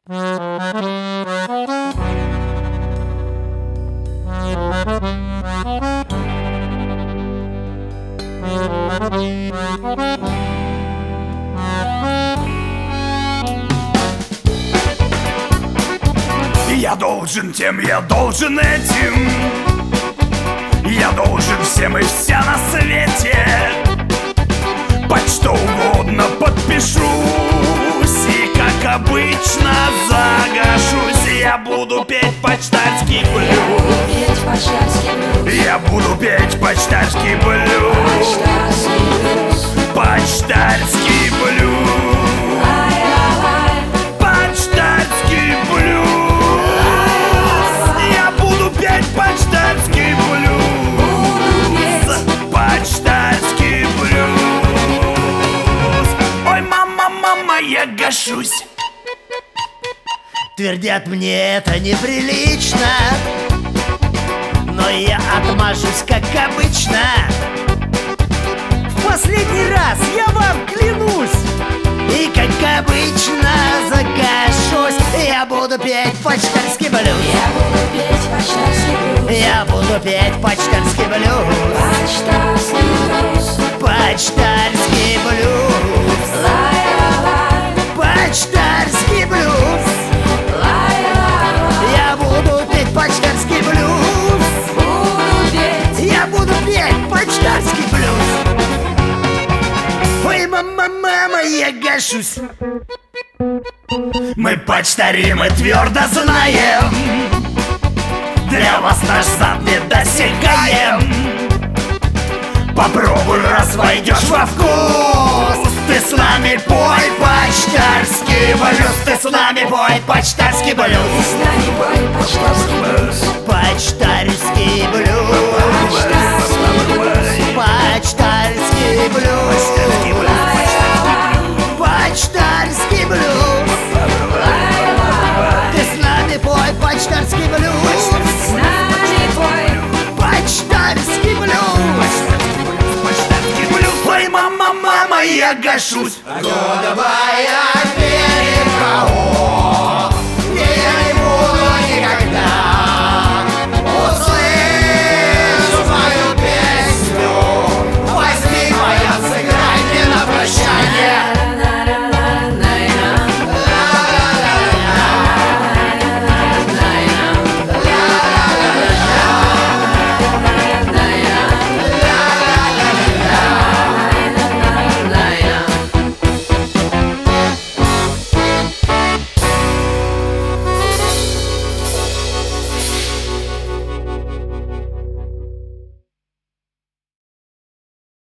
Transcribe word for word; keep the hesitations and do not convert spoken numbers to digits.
Я должен тем, я должен этим, я должен всем и вся на свете. Под что угодно подпишусь и, как обычно, загашусь. Я буду петь почтарский блюз. Я буду петь почтарский блюз. Почтарский блюз. Почтарский блюз. Я буду петь почтарский блюз. Почтарский блюз. Ой, мама, мама, я гашусь. Твердят мне, это неприлично, но я отмажусь, как обычно. В последний раз я вам клянусь, и, как обычно, загашусь. Я буду петь почтарский блюз. Я буду петь почтарский блюз. Я буду петь почтарский блюз. Почтарский блюз. Почтарский блюз. Лай-ла-лай. Почтарский блюз. Лай-ла-лай. Я буду петь почтарский блюз. Буду петь. Я буду петь почтарский блюз. Ой, мама, мама, я гашусь. Мы почтари, мы твердо знаем, для вас наш зад не досягаем. Попробуй, раз войдешь во вкус, ты с нами пой почтарский блюз. Ты с нами пой почтарский блюз. Ты с нами пой почтарский блюз. Почтарский блюз. Почтарский блюз. Почтарский блюз. Почтарский блюз. Ты с нами пой почтарский блюз. С нами пой. Почтарский блюз. Почтарский блюз. Ой, мама, мама, я гашусь. Годовая